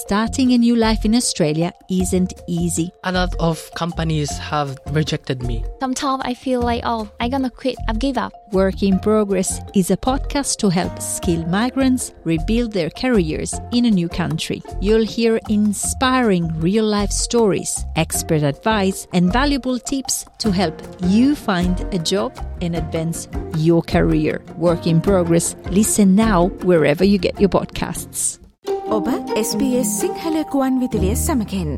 starting a new life in Australia isn't easy. A lot of companies have rejected me. Sometimes I feel like, I'm gonna quit, I've give up. Work in Progress is a podcast to help skilled migrants rebuild their careers in a new country. You'll hear inspiring real-life stories, expert advice, and valuable tips to help you find a job and advance your career. Work in Progress. Listen now wherever you get your podcasts. ඔබ SBS Sinhala කුවන් විදුලිය සමගින්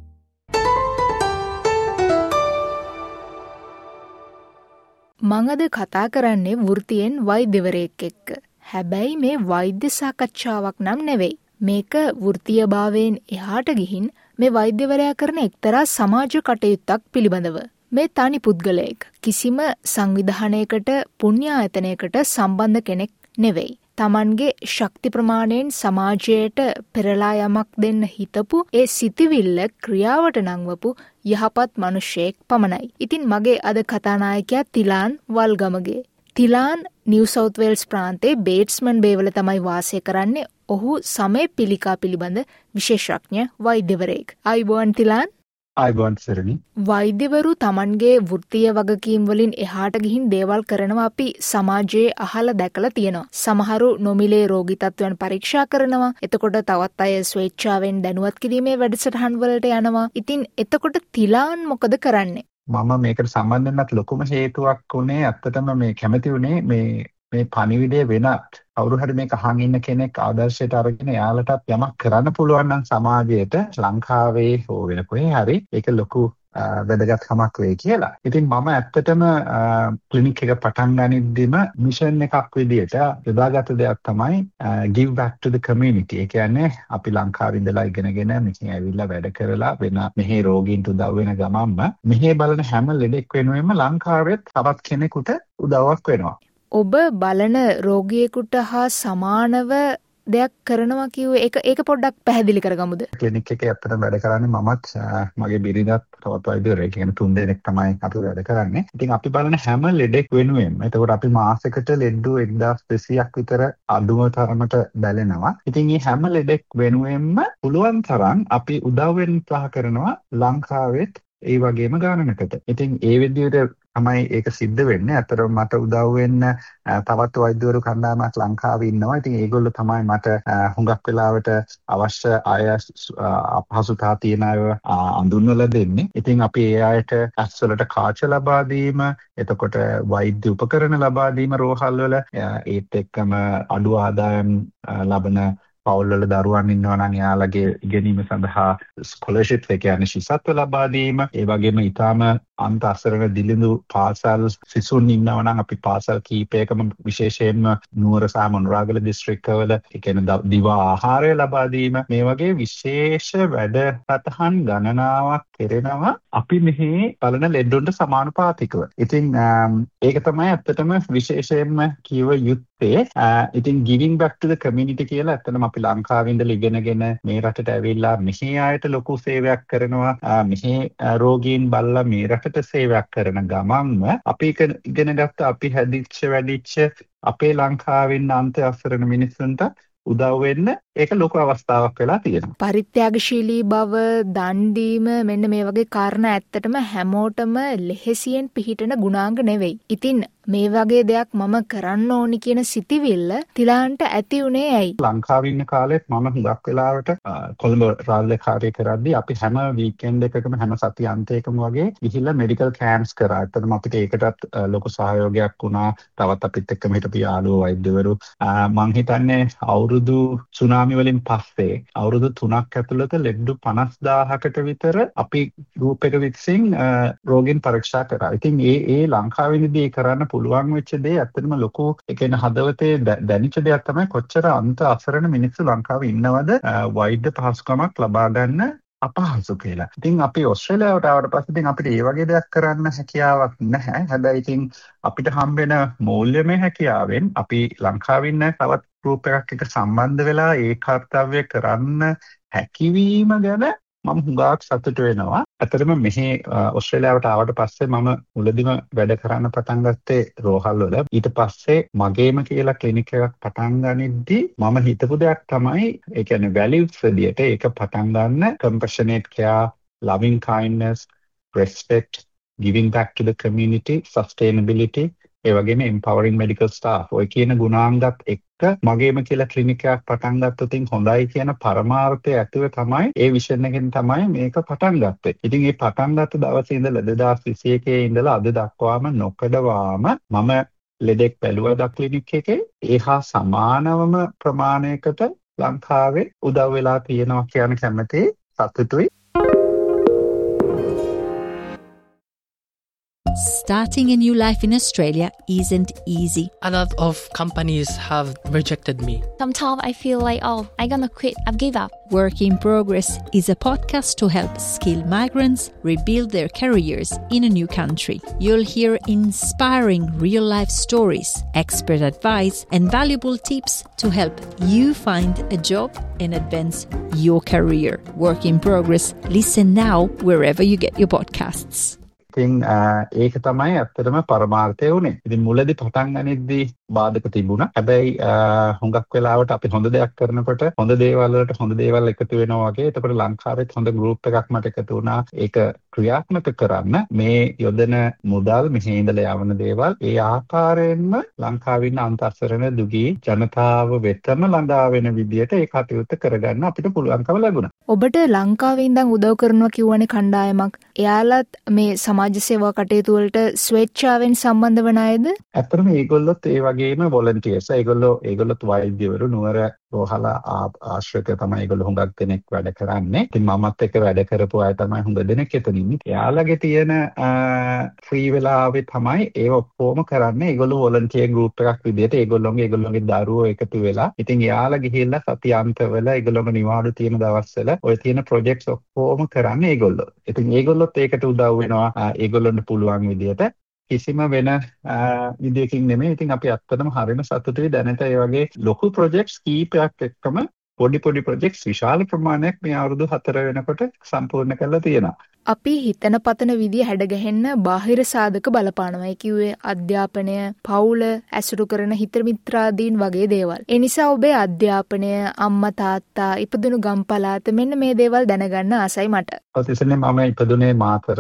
මං අද කතා කරන්නේ වෘත්තියෙන් වෛද්‍යවරයෙක් එක්ක. හැබැයි මේ වෛද්‍ය සාකච්ඡාවක් නම් නෙවෙයි. මේක වෘත්තීයභාවයෙන් එහාට ගිහින් මේ වෛද්‍යවරයා කරන එක්තරා සමාජ කටයුත්තක් පිළිබඳව. මේ තනි පුද්ගලයෙක් කිසිම සංවිධානයකට පුණ්‍ය ආයතනයකට සම්බන්ධ කෙනෙක් නෙවෙයි. තමන්ගේ ශක්ති ප්‍රමාණයෙන් සමාජයට පෙරලා යමක් දෙන්න හිතපු ඒ සිතිවිල්ල ක්‍රියාවට නංවපු යහපත් මිනිහෙක් පමණයි. ඉතින් මගේ අද කතානායකයා Thilan Walgamage. Thilan New South Wales ප්‍රාන්තයේ බේට්ස්මන් බේවල තමයි වාසය කරන්නේ. ඔහු සමය පිළිකා පිළිබඳ විශේෂඥ වෛද්‍යවරයෙක්. ආයුබෝවන් තිලාන්. ආයුබෝවන් සරණි. වෛද්‍යවරු තමන්ගේ වෘත්තීය වගකීම් වලින් එහාට ගිහින් දේවල් කරනවා අපි සමාජයේ අහලා දැකලා තියෙනවා. සමහරු නොමිලේ රෝගී තත්ත්වයන් පරීක්ෂා කරනවා. එතකොට තවත් අය ස්වේච්ඡාවෙන් දැනුවත් කිරීමේ වැඩසටහන් වලට යනවා. ඉතින් එතකොට තිලාන් මොකද කරන්නේ? මම මේකට සම්බන්ධ වෙන්නත් ලොකුම හේතුවක් උනේ ඇත්තටම මේ කැමති උනේ මේ පණිවිඩය වෙනත් කවුරු හරි මේක අහන් ඉන්න කෙනෙක් ආදර්ශයට අරගෙන එයාලටත් යමක් කරන්න පුළුවන් නම් සමාජයට ලංකාවේ හෝ වෙන කොහේ හරි ඒක ලොකු වැදගත්කමක් වෙයි කියලා. ඉතින් මම ඇත්තටම ක්ලිනික් එක පටන් ගනිද්දිම මිෂන් එකක් විදියට යොදාගත්ත දෙයක් තමයි give back to the community. ඒ කියන්නේ අපි ලංකාවේ ඉඳලා ඉගෙනගෙන මෙහි ඇවිල්ලා වැඩ කරලා වෙන මෙහි රෝගීන්ට උදව් වෙන ගමන්ම මෙහි බලන හැම ලෙඩෙක් වෙනුවෙන්ම ලංකාවෙත් තවත් කෙනෙකුට උදව්වක් වෙනවා. ඔබ බලන රෝගියෙකුට හා සමානව දෙයක් කරනවා කිව්වේ ඒක පොඩ්ඩක් පැහැදිලි කරගමුද? ක්ලිනික් එකේ ඇත්තටම වැඩ කරන්නේ මමත් මගේ බිරිඳත් තවත් වෛද්‍යවරයෙක් කියන තුන් දෙනෙක් තමයි අපි වැඩ කරන්නේ. ඉතින් අපි බලන හැම ලෙඩෙක් වෙනුවෙන්ම එතකොට අපි මාසෙකට ලෙඩු 1200ක් විතර අඩුම තරමට බැලෙනවා. ඉතින් මේ හැම ලෙඩෙක් වෙනුවෙන්ම පුළුවන් තරම් අපි උදව් වෙන්න උත්සාහ කරනවා ලංකාවෙත් ඒ වගේම ගානකට. ඉතින් ඒ විදිහට තමයි ඒක සිද්ධ වෙන්නේ. අතරම මට උදව් වෙන්න තවත් වෛද්‍යවරු කණ්ඩායමක් ලංකාවේ ඉන්නවා. ඉතින් ඒගොල්ලෝ තමයි මට හුඟක් වෙලාවට අවශ්‍ය අය අපහසුතාව තියෙන අය අඳුන්වලා දෙන්නේ. ඉතින් අපි ඒ අයට ඇස්වලට කාච ලබා දීම, එතකොට වෛද්‍ය උපකරණ ලබා දීම රෝහල් වල, ඒත් එක්කම අඩු ආදායම් ලබන පවුල් වල දරුවන් ඉන්නවා නම් එයාලගේ ඉගෙනීම සඳහා ස්කෝලර්ෂිප් එක කියන්නේ ශිෂ්‍යත්ව ලබා දීම. ඒ වගේම ඊටාම අන්ත අසරණ දිලිඳු පාසල් සිසුන් ඉන්නවා නම් අපි පාසල් කීපයකම විශේෂයෙන්ම නුවර සහ මොනරාගල දිස්ත්‍රික්කවල ඒ කියන්නේ දිවා ආහාරය ලබා දීම. මේ වගේ විශේෂ වැඩසටහන් ගණනාවක් කෙරෙනවා අපි මෙහි බලන ලෙඩොන්ට සමානුපාතිකව. ඉතින් ඒක තමයි ඇත්තටම විශේෂයෙන්ම කියව යුත්තේ. ඉතින් giving back to the community කියලා ඇත්තටම අපි ලංකාවේ ඉඳලා ඉගෙනගෙන මේ රටට ඇවිල්ලා මෙහි ආයත ලොකු සේවයක් කරනවා. මෙහි රෝගීන් බලලා මේ රටට සේවයක් කරන ගමන්ම අපි ඉගෙන ගත්ත අපි හැදිච්ච වැඩිච්ච අපේ ලංකාවේ ඉන්න අන්ත අසරණ මිනිස්සුන්ට උදව් වෙන්න ඒක ලොකු අවස්ථාවක් වෙලා තියෙනවා. පරිත්‍යාගශීලී බව, දන් දීම මෙන්න මේ වගේ කාරණා ඇත්තටම හැමෝටම ලෙහෙසියෙන් පිහිටන ගුණාංග නෙවෙයි. ඉතින් මේ වගේ දෙයක් මම කරන්න ඕනි කියන සිතිවිල්ල තිලාන්ට ඇති උනේ ඇයි? ලංකාවේ ඉන්න කාලෙත් මම හුඟක් වෙලාවට කොළඹ රාජකාරිය කරද්දී අපි හැම වීකෙන්ඩ් එකකම හැම සති අන්තයකම වගේ ගිහිල්ලා මෙඩිකල් කැම්ප්ස් කරා. ඇත්තටම අපිට ඒකටත් ලොකු සහයෝගයක් වුණා. තවත් අපිත් එක්කම හිටපු යාළුවෝ වෛද්‍යවරු මං හිතන්නේ අවුරුදු සුනාමි වලින් පස්සේ අවුරුදු 3ක් ඇතුළත ලෙඩු 50000කට විතර අපි ගෲප් එක විසින් රෝගීන් පරීක්ෂා කරා. ඉතින් ඒ ලංකාවේදී කරන්න පුළුවන් වෙච්ච දේ ඇත්තටම ලොකු ඒ කියන්නේ හදවතේ දැනිච්ච දෙයක් තමයි කොච්චර අන්ත අසරණ මිනිස්සු ලංකාවේ ඉන්නවද වෛද්‍ය පහසුකමක් ලබා ගන්න අපහසු කියලා. ඉතින් අපි ඕස්ට්‍රේලියාවට ආවට පස්සේ ඉතින් අපිට ඒ වගේ දෙයක් කරන්න හැකියාවක් නැහැ. හැබැයි ඉතින් අපිට හම්බෙන මූල්‍යමය හැකියාවෙන් අපි ලංකාවේ ඉන්න තවත් ගෲප් එකක් එක්ක සම්බන්ධ වෙලා ඒ කාර්යය කරන්න හැකියවීම ගැන මම හුඟක් සතුටු වෙනවා. ඇත්තටම මෙහි ඕස්ට්‍රේලියාවට ආවට පස්සේ මම මුලදිම වැඩ කරන්න පටන් ගත්තේ රෝහල් වල. ඊට පස්සේ මගේම කියලා ක්ලිනික් එකක් පටන් ගනිද්දී මම හිතපු දෙයක් තමයි ඒ කියන්නේ වැලියුස් විදියට ඒක පටන් ගන්න compassionate care, loving kindness, respect, giving back to the community, sustainability, ඒ වගේම empowering medical staff. ඔය කියන ගුණාංගත් එක්ක මගේම කියලා ක්ලිනික් එකක් පටන් ගත්තොත් හොඳයි කියන පරමාර්ථය ඇතුළේ තමයි ඒ විෂන් එකෙන් තමයි මේක පටන් ගත්තේ. ඉතින් මේ පටන් ගත්ත දවසේ ඉඳලා 2021 ඉඳලා අද දක්වාම නොකඩවාම මම ලෙඩෙක් බැලුවා ක්ලිනික් එකේ. ඒහා සමානවම ප්‍රමාණයකට ලංකාවේ උදව් වෙලා තියෙනවා කියන කැමැති සතුටුයි. Starting a new life in Australia isn't easy. A lot of companies have rejected me. Sometimes I feel like, I'm gonna quit. I've give up. Work in Progress is a podcast to help skilled migrants rebuild their careers in a new country. You'll hear inspiring real-life stories, expert advice, and valuable tips to help you find a job and advance your career. Work in Progress. Listen now wherever you get your podcasts. ඉතින් ඒක තමයි ඇත්තටම පරමාර්ථය උනේ. ඉතින් මුලදී පටන් ගනිද්දී බාධක තිබුණා. හැබැයි හුඟක් වෙලාවට අපි හොඳ දෙයක් කරනකොට හොඳ දේවල් වලට හොඳ දේවල් එකතු වෙනවා වගේ. එතකොට ලංකාවෙත් හොඳ ගෲප් එකක් මට එකතු වුණා. ඒක ක්‍රියාත්මක කරන්න මේ යොදන මුදල් මෙහි ඉඳලා යවන දේවල් ඒ ආකාරයෙන්ම ලංකාවේ ඉන්න අන්තස්සරණ දුගී ජනතාව වෙතම ළඟා වෙන විදියට ඒ කටයුත්ත කරගන්න අපිට පුළුවන්කම ලැබුණා. ඔබට ලංකාවේ ඉඳන් උදව් කරනවා කියවනේ කණ්ඩායමක්. එයාලත් මේ සමාජ සේවා කටයුතු වලට ස්වේච්ඡාවෙන් සම්බන්ධ වන අයද? ඇත්තටම ඒගොල්ලොත් ඒ වගේම වොලන්ටියර්ස්. ඒගොල්ලොත් වෛද්‍යවරු නුවර රෝහල ආශ්‍රිත තමයි ඒගොල්ලෝ හුඟක් දෙනෙක් වැඩ කරන්නේ. ඉතින් මමත් එක්ක වැඩ කරපු අය තමයි හුඟ දෙනෙක් එතන ඉන්නේ. එයාලගේ තියෙන ෆ්‍රී වෙලාවේ තමයි ඒ ඔක්කොම කරන්නේ. ඒගොල්ලෝ වොලන්ටියර් ගෲප් එකක් විදිහට ඒගොල්ලෝගේ දරුවෝ එකතු වෙලා. ඉතින් එයාලා ගිහිල්ලා සතියාන්තවල ඒගොල්ලෝගේ නිවාඩු තියෙන දවස්වල ඔය තියෙන ප්‍රොජෙක්ට්ස් ඔක්කොම කරන්නේ ඒගොල්ලෝ. ඉතින් ඒගොල්ලොත් ඒකට උදව් වෙනවා. ඒගොල්ලොන්ට පුළුවන් විදිහට කිසිම වෙන විදියකින් නෙමෙයි. ඉතින් අපි ඇත්තටම හරිම සතුටුයි දැනට ඒ වගේ ලොකු ප්‍රොජෙක්ට්ස් කීපයක් එක්කම පොඩි ප්‍රොජෙක්ට්ස් විශාල ප්‍රමාණයක් මේ අවුරුදු 4 වෙනකොට සම්පූර්ණ කරලා තියෙනවා. අපි හිතන පතන විදිය හැඩගැහෙන්න බාහිර සාධක බලපානවායි කිව්වේ අධ්‍යාපනය, පවුල, ඇසුරු කරන හිත මිත්‍රාදීන් වගේ දේවල්. ඒ නිසා ඔබේ අධ්‍යාපනය, අම්මා තාත්තා, ඉපදුණු ගම් පළාත මෙන්න මේ දේවල් දැනගන්න ආසයි මට. ඔතිසනේ මම ඉපදුනේ මාතර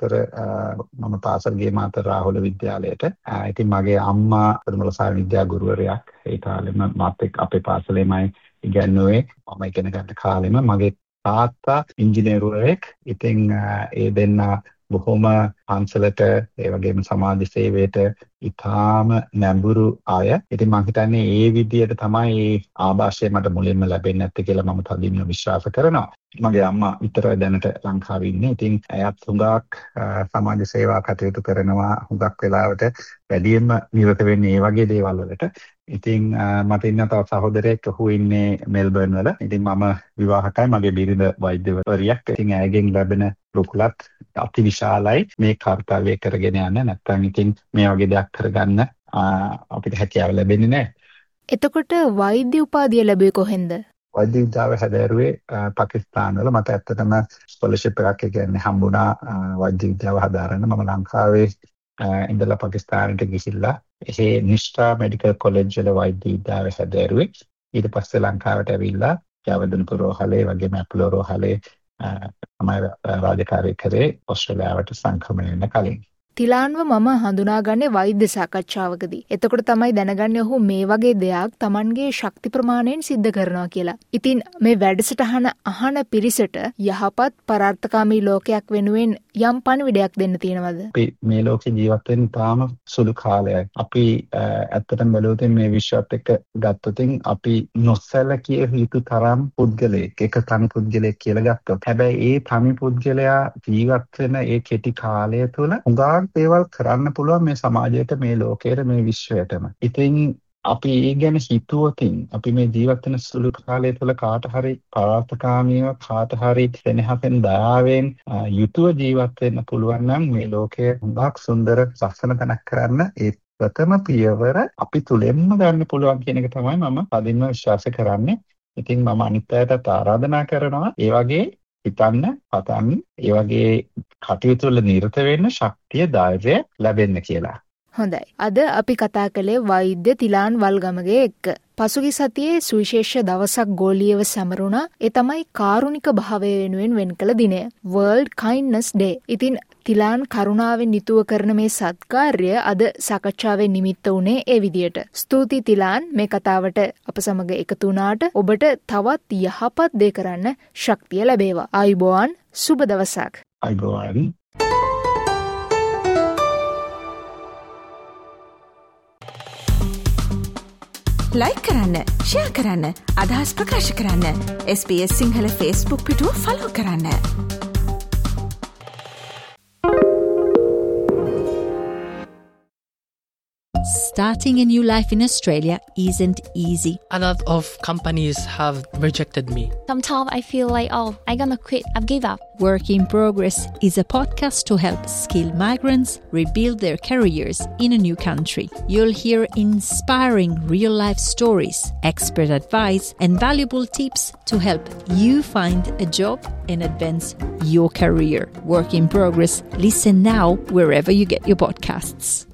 මම පාසල් ගියේ මාතර රාහුල විද්‍යාලයට. ඉතින් මගේ අම්මා ප්‍රමුලසාර විද්‍යා ගුරුවරයෙක්. ඒ කාලෙම මාත් එක්ක අපේ පාසලේමයි ඉගෙනුවේ. මම ඉගෙන ගන්න කාලෙම මගේ තාත්තා ඉංජිනේරුවෙක්. ඉතින් ඒ දෙන්න බොහොම පන්සලට ඒ වගේම සමාජ සේවයට ඉතාම නැඹුරු අය. ඉතින් මම හිතන්නේ ඒ විදියට තමයි මේ ආభాෂය මට මුලින්ම ලැබෙන්නේ නැත්තේ කියලා මම තදින්ම විශ්වාස කරනවා. මගේ අම්මා විතරයි දැනට ලංකාවේ ඉන්නේ. ඉතින් එයාත් හුඟක් සමාජ සේවා කටයුතු කරනවා. හුඟක් වෙලාවට වැඩියෙන්ම නිරත වෙන්නේ මේ වගේ දේවල් වලට. ඉතින් මට ඉන්න තව සහෝදරයෙක් ඔහු ඉන්නේ මෙල්බර්න් වල. ඉතින් මම විවාහකයි. මගේ බිරිඳ වෛද්‍යවරියක්. ඉතින් ඇයගෙන් ලැබෙන රුකුලත් අතිවිශාලයි මේ කාර්යය කරගෙන යන්න. නැත්නම් ඉතින් මේ වගේ දෙයක් කරගන්න අපිට හැකියාව ලැබෙන්නේ නැහැ. එතකොට වෛද්‍ය උපාධිය ලැබුවේ කොහෙන්ද? වෛද්‍ය විද්‍යාව හැදෑරුවේ පාකිස්තාන වල. මට ඇත්තටම ස්කෝලර්ෂිප් එකක් කියන්නේ හම්බුණා වෛද්‍ය විද්‍යාව හදාරන්න. මම ලංකාවේ ඉඳලා පාකිස්තානට ගිහිල්ලා එහේ නිෂ්ඨා මෙඩිකල් කොලෙජ් වල වෛද්‍ය විද්‍යාව හැදෑරුවේ. ඊට පස්සේ ලංකාවට ඇවිල්ලා ජයවර්ධනපුර රෝහලේ වගේම ඇප්ලෝ රෝහලේ තමයි රාජකාරී කරේ ඕස්ට්‍රේලියාවට සංක්‍රමණය වෙන්න කලින්. තිලාන්ව මම හඳුනාගන්නේ වෛද්‍ය සාකච්ඡාවකදී. එතකොට තමයි දැනගන්නේ ඔහු මේ වගේ දෙයක් Tamanගේ ශක්ති ප්‍රමාණයෙන් සිද්ධ කරනවා කියලා. ඉතින් මේ වැඩසටහන අහන පිරිසට යහපත් පරාර්ථකාමී ලෝකයක් වෙනුවෙන් යම් පණිවිඩයක් දෙන්න තියෙනවද? අපි මේ ලෝකේ ජීවත් වෙන්න තාම සුළු කාලයක්. අපි ඇත්තටම බැලුවොත් මේ විශ්වත් එක්ක ගත්තොත් අපි නොසැලකිය යුතු තරම් පුද්ගලයෙක්, එක තනි පුද්ගලයෙක් කියලා ගත්තොත්. හැබැයි ඒ තනි පුද්ගලයා ජීවත් වෙන ඒ කෙටි කාලය තුළ උගාක් දේවල් කරන්න පුළුවන් මේ සමාජයට, මේ ලෝකයට, මේ විශ්වයටම. ඉතින් අපි ඒ ගැන හිතුවොතින් අපි මේ ජීවත් වෙන සුළු කාලය තුළ කාට හරි පරාර්ථකාමීව, කාට හරි සෙනෙහසෙන්, දයාවෙන් යුතුව ජීවත් වෙන්න පුළුවන් නම් මේ ලෝකය හුඟක් සුන්දර ලස්සන තැනක් කරන්න ඒ ප්‍රථම පියවර අපි තුලින්ම ගන්න පුළුවන් කියන එක තමයි මම පදින්ම විශ්වාස කරන්නේ. ඉතින් මම අනිත් අයටත් ආරාධනා කරනවා ඒ වගේ හිතන්න, පතන්න, ඒ වගේ කටයුතු වල නිරත වෙන්න ශක්තිය, ධෛර්යය ලැබෙන්න කියලා. හොඳයි. අද අපි කතා කළේ වෛද්‍ය තිලාන් වල්ගමගේ එක්ක. පසුගිය සතියේ සුවිශේෂ දවසක් ගෝලීයව සැමරුණා. ඒ තමයි කාරුණික භාවය වෙනුවෙන් වෙන් කළ දිනය. World Kindness Day. ඉතින් තිලාන් කරුණාවෙන් යුතුව කරන මේ සත්කාර්ය අද සාකච්ඡාවේ නිමිත්ත වුණේ ඒ විදියට. ස්තුතියි තිලාන් මේ කතාවට අප සමග එකතු වුණාට. ඔබට තවත් යහපත් දේ කරන්න ශක්තිය ලැබේවා. ආයුබෝවන්, සුබ දවසක්. ආයුබෝවන්. ලයික් කරන්න, ෂෙයා කරන්න, අදහස් ප්‍රකාශ කරන්න. SBS සිංහල Facebook පිටුව ෆලෝ කරන්න. Starting a new life in Australia isn't easy. A lot of companies have rejected me. Sometimes I feel like, I'm gonna quit. I've give up. Work in Progress is a podcast to help skilled migrants rebuild their careers in a new country. You'll hear inspiring real-life stories, expert advice, and valuable tips to help you find a job and advance your career. Work in Progress. Listen now wherever you get your podcasts.